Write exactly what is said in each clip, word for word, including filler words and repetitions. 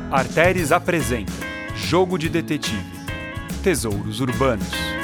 Artéres apresenta Jogo de Detetive Tesouros Urbanos.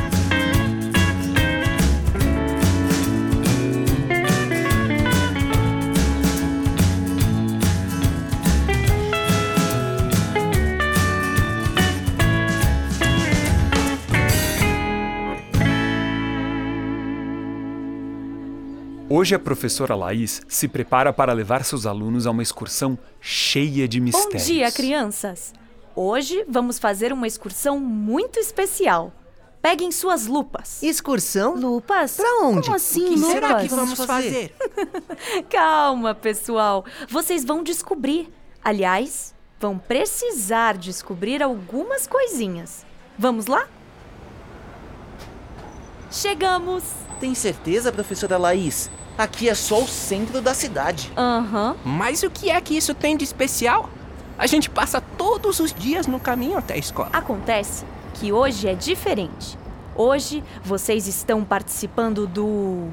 Hoje a professora Laís se prepara para levar seus alunos a uma excursão cheia de mistérios. Bom dia, crianças! Hoje vamos fazer uma excursão muito especial. Peguem suas lupas. Excursão? Lupas? Pra onde? Como assim, O que lupas? será que vamos fazer? Calma, pessoal. Vocês vão descobrir. Aliás, vão precisar descobrir algumas coisinhas. Vamos lá? Chegamos! Tem certeza, professora Laís? Aqui é só o centro da cidade. Aham. Uhum. Mas o que é que isso tem de especial? A gente passa todos os dias no caminho até a escola. Acontece que hoje é diferente. Hoje vocês estão participando do...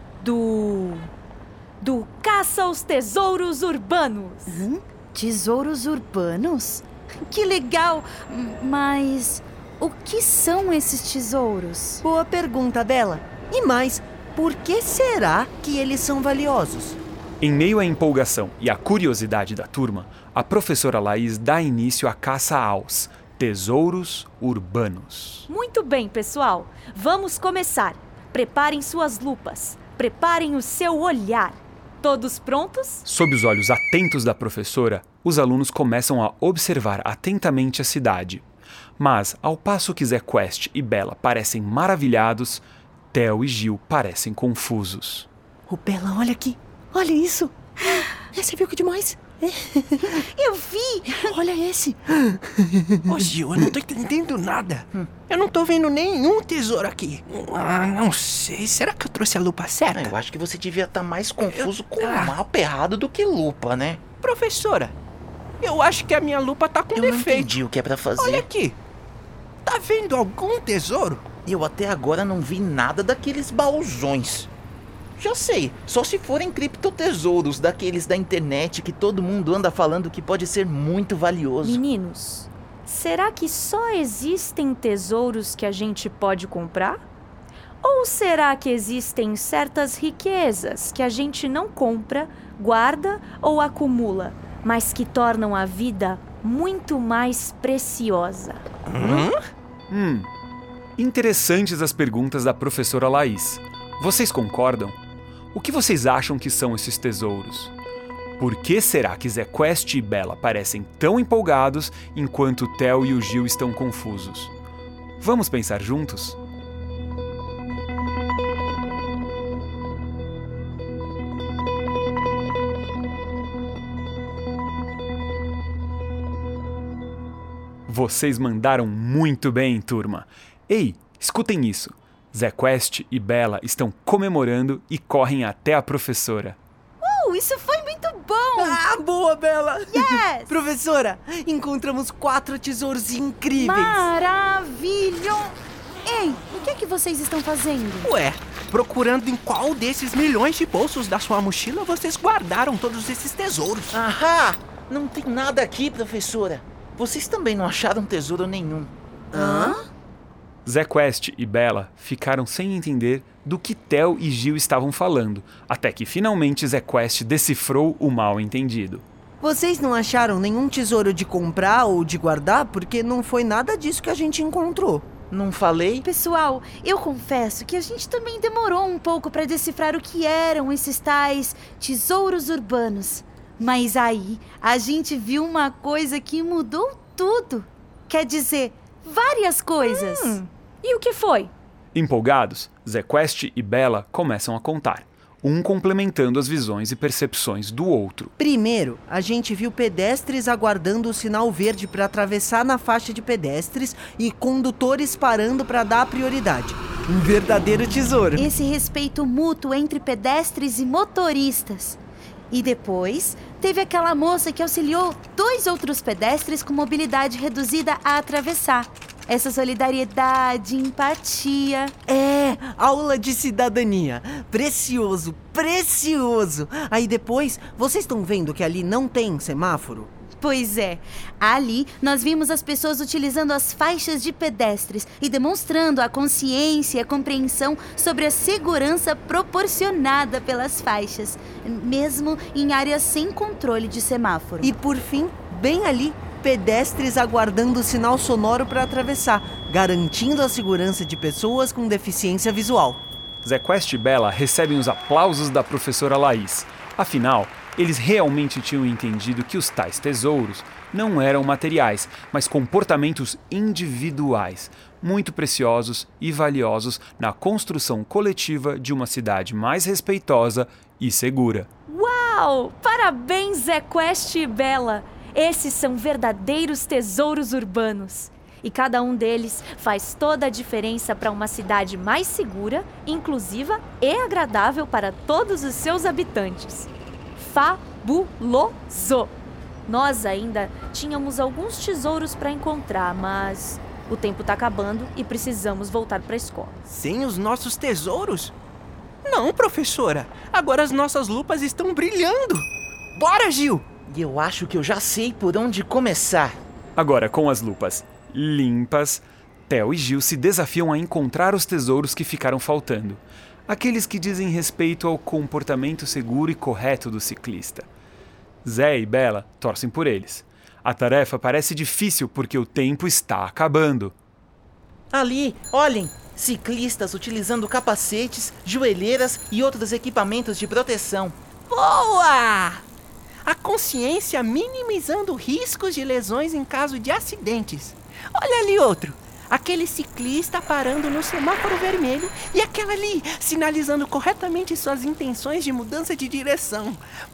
do... do Caça aos Tesouros Urbanos. Hum? Tesouros urbanos? Que legal! Mas o que são esses tesouros? Boa pergunta, Bela. E mais, por que será que eles são valiosos? Em meio à empolgação e à curiosidade da turma, a professora Laís dá início à caça aos tesouros urbanos. Muito bem, pessoal. Vamos começar. Preparem suas lupas. Preparem o seu olhar. Todos prontos? Sob os olhos atentos da professora, os alunos começam a observar atentamente a cidade. Mas, ao passo que Zé Quest e Bela parecem maravilhados, Theo e Gil parecem confusos. Ô, Bela, olha aqui. Olha isso. Você viu que demais? Eu vi. Olha esse. Ô, Gil, eu não tô entendendo nada. Eu não tô vendo nenhum tesouro aqui. Ah, não sei. Será que eu trouxe a lupa certa? Eu acho que você devia estar mais confuso Eu- com Ah. mapa errado do que lupa, né? Professora, eu acho que a minha lupa tá com Eu não defeito. entendi o que é pra fazer. Olha aqui. Tá vendo algum tesouro? Eu até agora não vi nada daqueles baúzões. Já sei, só se forem criptotesouros daqueles da internet que todo mundo anda falando que pode ser muito valioso. Meninos, será que só existem tesouros que a gente pode comprar? Ou será que existem certas riquezas que a gente não compra, guarda ou acumula, mas que tornam a vida muito mais preciosa? Hum? Hum, interessantes as perguntas da professora Laís. Vocês concordam? O que vocês acham que são esses tesouros? Por que será que Zé Quest e Bela parecem tão empolgados enquanto Theo e o Gil estão confusos? Vamos pensar juntos? Vocês mandaram muito bem, turma. Ei, escutem isso. Zé Quest e Bela estão comemorando e correm até a professora. Uh, isso foi muito bom! Ah, boa, Bela. Yes! Professora, encontramos quatro tesouros incríveis. Maravilha! Ei, o que é que vocês estão fazendo? Ué, procurando em qual desses milhões de bolsos da sua mochila vocês guardaram todos esses tesouros. Ahá! Não tem nada aqui, professora. Vocês também não acharam tesouro nenhum. Hã? Zé Quest e Bela ficaram sem entender do que Theo e Gil estavam falando, até que finalmente Zé Quest decifrou o mal entendido. Vocês não acharam nenhum tesouro de comprar ou de guardar? Porque não foi nada disso que a gente encontrou. Não falei? Pessoal, eu confesso que a gente também demorou um pouco para decifrar o que eram esses tais tesouros urbanos. Mas aí, a gente viu uma coisa que mudou tudo. Quer dizer, várias coisas. Hum, e o que foi? Empolgados, Zé Quest e Bela começam a contar, um complementando as visões e percepções do outro. Primeiro, a gente viu pedestres aguardando o sinal verde para atravessar na faixa de pedestres e condutores parando para dar prioridade. Um verdadeiro tesouro. Esse respeito mútuo entre pedestres e motoristas. E depois, teve aquela moça que auxiliou dois outros pedestres com mobilidade reduzida a atravessar. essa solidariedade, empatia. É, aula de cidadania. Precioso, precioso. Aí depois, vocês estão vendo que ali não tem semáforo? Pois é, ali nós vimos as pessoas utilizando as faixas de pedestres e demonstrando a consciência e a compreensão sobre a segurança proporcionada pelas faixas, mesmo em áreas sem controle de semáforo. E por fim, bem ali, pedestres aguardando o sinal sonoro para atravessar, garantindo a segurança de pessoas com deficiência visual. ZQuest e Bella recebem os aplausos da professora Laís. Afinal, eles realmente tinham entendido que os tais tesouros não eram materiais, mas comportamentos individuais, muito preciosos e valiosos na construção coletiva de uma cidade mais respeitosa e segura. Uau! Parabéns, ZQuest e Bella! Esses são verdadeiros tesouros urbanos. E cada um deles faz toda a diferença para uma cidade mais segura, inclusiva e agradável para todos os seus habitantes. Fabuloso! Nós ainda tínhamos alguns tesouros para encontrar, mas o tempo está acabando e precisamos voltar para a escola. Sem os nossos tesouros? Não, professora. Agora as nossas lupas estão brilhando. Bora, Gil! E eu acho que eu já sei por onde começar. Agora, com as lupas limpas, Theo e Gil se desafiam a encontrar os tesouros que ficaram faltando. Aqueles que dizem respeito ao comportamento seguro e correto do ciclista. Zé e Bella torcem por eles. A tarefa parece difícil porque o tempo está acabando. Ali, olhem! Ciclistas utilizando capacetes, joelheiras e outros equipamentos de proteção. Boa! A consciência minimizando riscos de lesões em caso de acidentes. Olha ali outro. Aquele ciclista parando no semáforo vermelho e aquela ali sinalizando corretamente suas intenções de mudança de direção.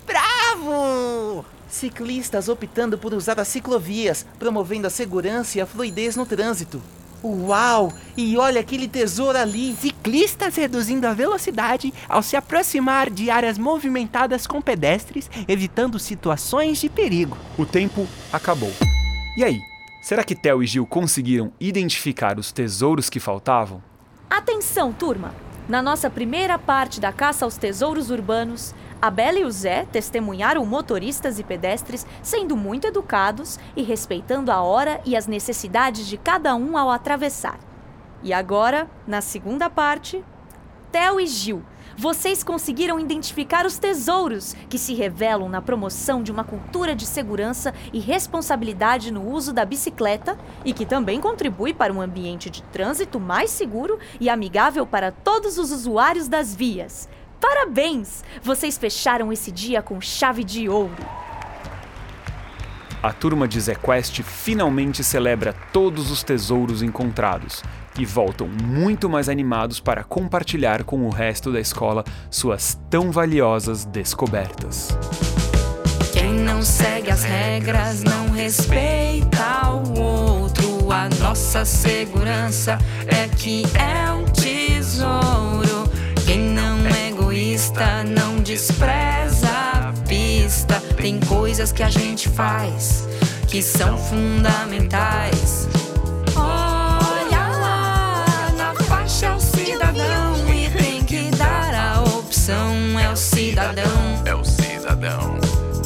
Bravo! Ciclistas optando por usar as ciclovias, promovendo a segurança e a fluidez no trânsito. Uau! E olha aquele tesouro ali! Ciclistas reduzindo a velocidade ao se aproximar de áreas movimentadas com pedestres, evitando situações de perigo. O tempo acabou. E aí? Será que Theo e Gil conseguiram identificar os tesouros que faltavam? Atenção, turma! Na nossa primeira parte da caça aos tesouros urbanos, a Bella e o Zé testemunharam motoristas e pedestres sendo muito educados e respeitando a hora e as necessidades de cada um ao atravessar. E agora, na segunda parte, Theo e Gil, vocês conseguiram identificar os tesouros que se revelam na promoção de uma cultura de segurança e responsabilidade no uso da bicicleta e que também contribui para um ambiente de trânsito mais seguro e amigável para todos os usuários das vias. Parabéns! Vocês fecharam esse dia com chave de ouro. A turma de ZQuest finalmente celebra todos os tesouros encontrados e voltam muito mais animados para compartilhar com o resto da escola suas tão valiosas descobertas. Quem não segue as regras não respeita o outro. A nossa segurança é que é um tesouro. Quem não é egoísta não despreza a pista. Tem coisas que a gente faz que são fundamentais. Olha lá, na faixa é o cidadão e tem que dar a opção. É o cidadão, é o cidadão.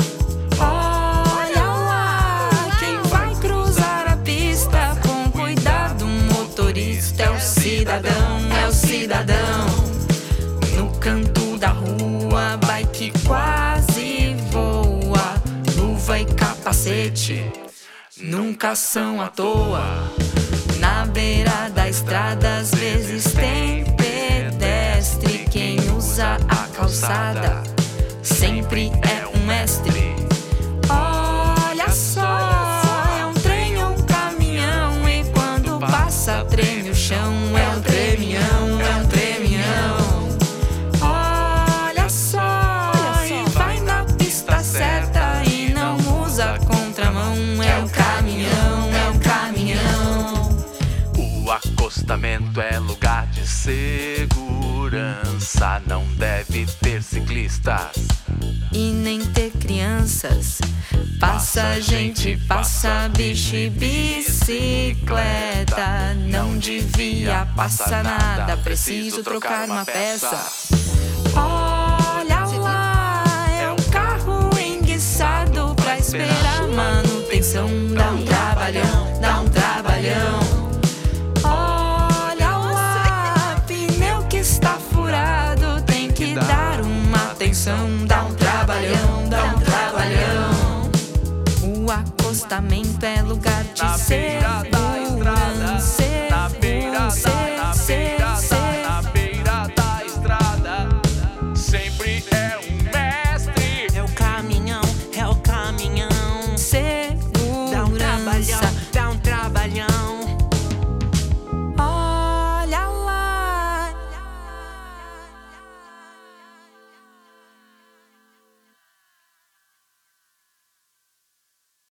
Olha lá, quem vai cruzar a pista com cuidado, motorista. É o cidadão, é o cidadão. No canto da rua, bike quase voa. Luva e capacete nunca são à toa. Na beira da estrada às vezes tem pedestre. Quem usa a calçada sempre é um mestre. Olha só, é um trem ou um caminhão e quando passa treme o chão. É um tremião, é um tremião. Olha só, e vai na pista certa e não usa contramão. É um caminhão, é um caminhão. O acostamento é lugar de segurança. Não deve ter ciclistas E nem ter crianças. Passa gente, passa bicho e bicicleta. Não devia passar nada, preciso trocar uma peça. Olha lá, é um carro enguiçado pra esperar manutenção. Dá um trabalhão, dá um trabalhão. Olha lá, pneu que está furado, tem que dar uma atenção. Dá um trabalhão, dá um trabalhão. O acostamento é lugar de ser